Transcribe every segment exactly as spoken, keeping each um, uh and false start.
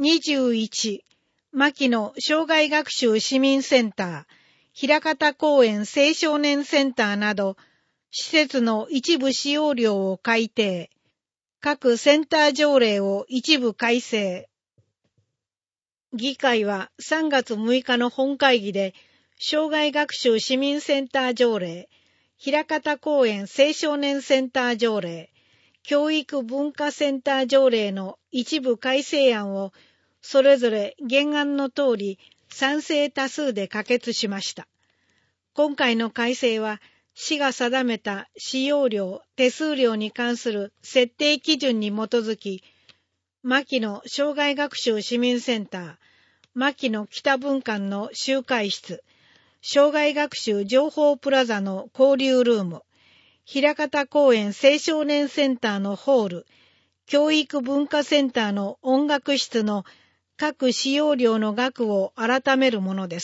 にじゅういち、牧野障害学習市民センター、枚方公園青少年センターなど、施設の一部使用料を改定。各センター条例を一部改正。議会はさんがつむいかの本会議で、障害学習市民センター条例、枚方公園青少年センター条例、教育文化センター条例の一部改正案をそれぞれ原案の通り賛成多数で可決しました。今回の改正は市が定めた使用料・手数料に関する設定基準に基づき、牧野障害学習市民センター、牧野北分館の集会室、障害学習情報プラザの交流ルーム、枚方公園青少年センターのホール、教育文化センターの音楽室の各使用料の額を改めるものです。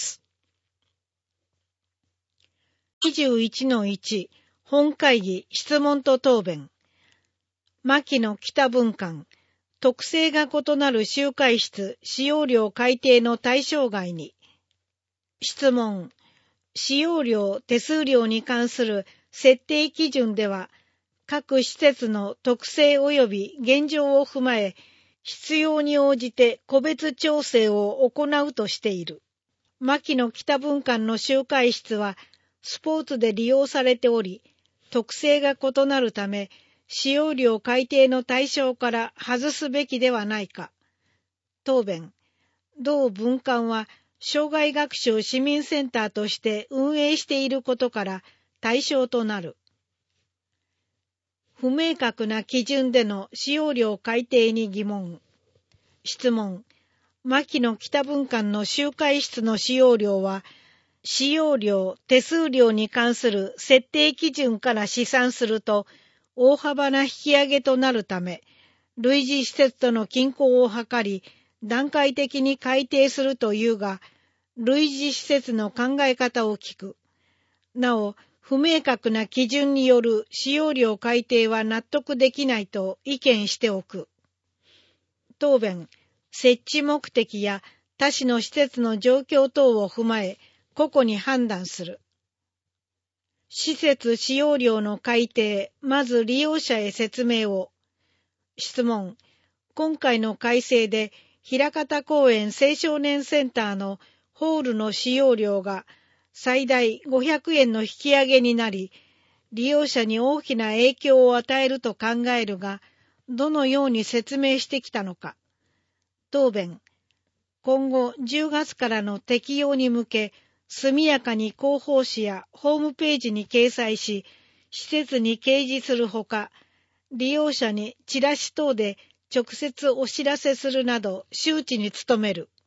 にじゅういちのいち、本会議質問と答弁。牧野北分館、特性が異なる集会室使用料改定の対象外に。質問。使用料・手数料に関する設定基準では、各施設の特性及び現状を踏まえ、必要に応じて個別調整を行うとしている。牧野北分館の集会室は、スポーツで利用されており、特性が異なるため、使用料改定の対象から外すべきではないか。答弁。同分館は、障害学習市民センターとして運営していることから対象となる。不明確な基準での使用料改定に疑問。質問。牧野北分館の集会室の使用料は、使用料・手数料に関する設定基準から試算すると、大幅な引き上げとなるため、類似施設との均衡を図り、段階的に改定するというが、類似施設の考え方を聞く。なお、不明確な基準による使用料改定は納得できないと意見しておく。答弁。設置目的や他市の施設の状況等を踏まえ、個々に判断する。施設使用料の改定、まず利用者へ説明を。質問。今回の改正で、枚方公園青少年センターのホールの使用料が最大ごひゃくえんの引き上げになり、利用者に大きな影響を与えると考えるが、どのように説明してきたのか。答弁。今後じゅうがつからの適用に向け、速やかに広報誌やホームページに掲載し、施設に掲示するほか、利用者にチラシ等で直接お知らせするなど周知に努める。